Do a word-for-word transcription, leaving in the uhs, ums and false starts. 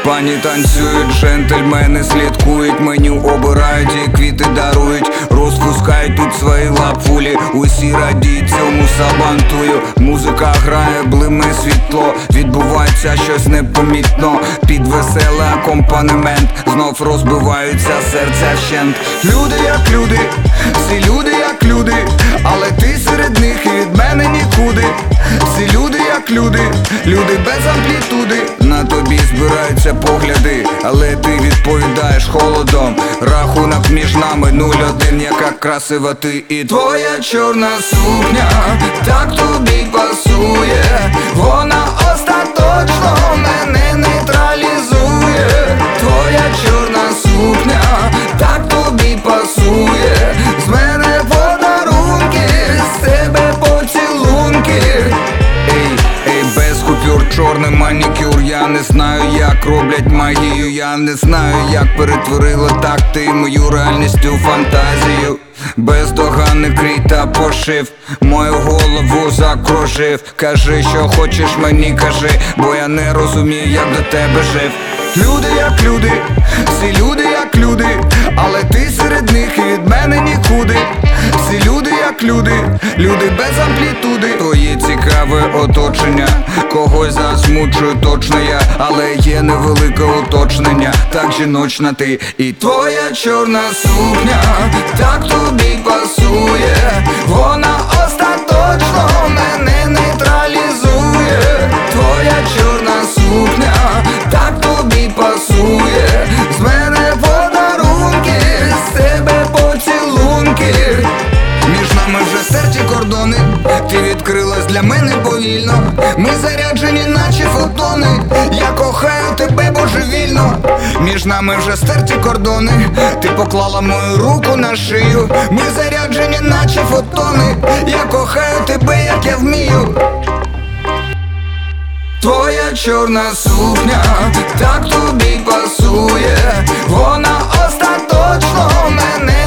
Пані танцюють, джентльмени слідкують, меню обирають і квіти дарують, розпускають тут свої лапулі, усі радіють цьому сабантую. Музика грає, блиме світло, відбувається щось непомітно. Під веселий акомпанемент знов розбиваються серця вщент. Люди як люди, всі люди як люди, але ти серед них і від мене нікуди. Всі люди як люди, люди без амплітуди. На тобі збираються погляди, але ти відповідаєш холодом. Рахунок між нами нуль один, яка красива ти і твоя чорна сукня так тобі пасує, вона остаточно мене нейтралізує. Твоя чорна сукня так тобі пасує, з мене подарунки, з тебе поцілунки. Ей, ей, без купюр, чорний манікюр. Я не знаю, як роблять магію, я не знаю, як перетворила так ти мою реальність у фантазію. Бездоганний крій та пошив, мою голову закружив. Кажи, що хочеш мені, кажи, бо я не розумію, як до тебе жив. Люди як люди, всі люди як люди, але ти серед них і від мене нікуди. Всі люди як люди, люди без амплітуди. Твоє цікаве оточення, когось засмучую точно я, але є невелике уточнення, так жіночна ти і твоя чорна сукня так тобі пасує, вона остаточно мене нейтралізує. Твоя чорна сукня так тобі пасує, з мене подарунки, з тебе поцілунки. Між нами вже стерті кордони, ти відкрилась для мене повільно. Ми заряджені наче фотони, я кохаю тебе божевільно. Між нами вже стерті кордони, ти поклала мою руку на шию. Ми заряджені наче фотони, я кохаю тебе, як я вмію. Твоя чорна сукня так тобі пасує, вона остаточно мене